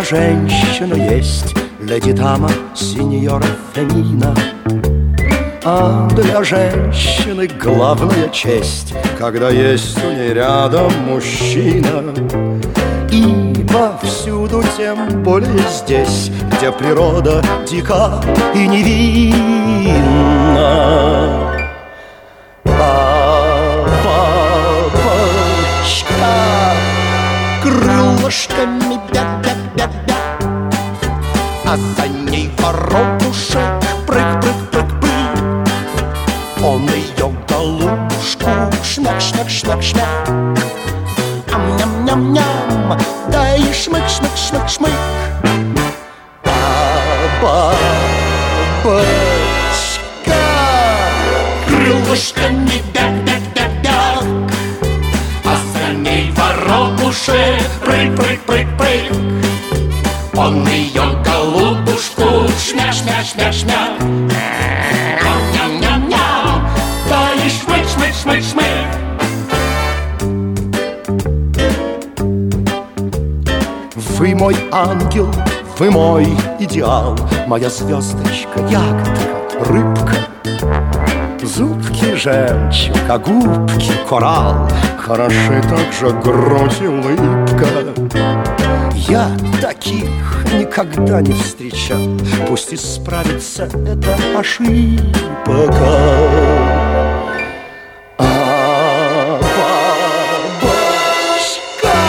для женщины есть леди дама, сеньора Фемина. А для женщины главная честь, когда есть у ней рядом мужчина. Ибо всюду, тем более здесь, где природа дика и невинна, крылышками бя-бя-бя-бя, а за ней воробушек прыг-прыг-прыг-прыг. Он ее голубушку шмяк-шмяк-шмяк-шмяк, ам-ням-ням-ням, да и шмык-шмык-шмык-шмык. Бабочка крылышками бяк-бяк-бяк-бяк, а за ней воробушек прыг-прыг-прыг-прыг. Он ее голубушку шмяк-шмяк-шмяк-шмяк, ням-ням-ням, да и шмык-шмык-шмык-шмык. Вы мой ангел, вы мой идеал, моя звездочка, ягодка, рыбка. Зубки жемчуг, а губки коралл, хороши также грудь и улыбка. Я таких никогда не встречал, пусть исправится эта ошибка. Бабочка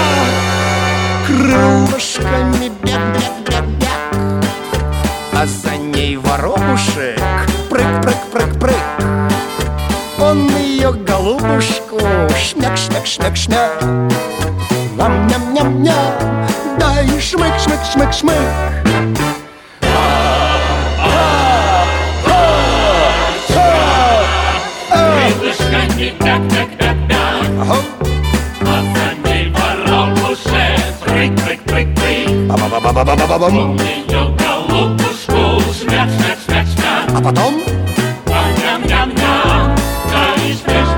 крылышками бяк-бяк-бяк-бяк, а за ней воробушек прыг-прыг-прыг-прыг. Он ее голубушку шмяк-шмяк-шмяк-шмяк, ням-ням-ням-ням, да и шмык-шмык-шмык-шмык. Крылышками бяк-бяк-бяк-бяк, а за ней воробушек прыг-прыг-прыг-прыг. Ба-ба-ба-ба-ба-ба-бам. Он ее голубушку шмяк-шмяк-шмяк-шмяк, А потом ням-ням-ням-ням, да и шмяк-шмяк-шмяк.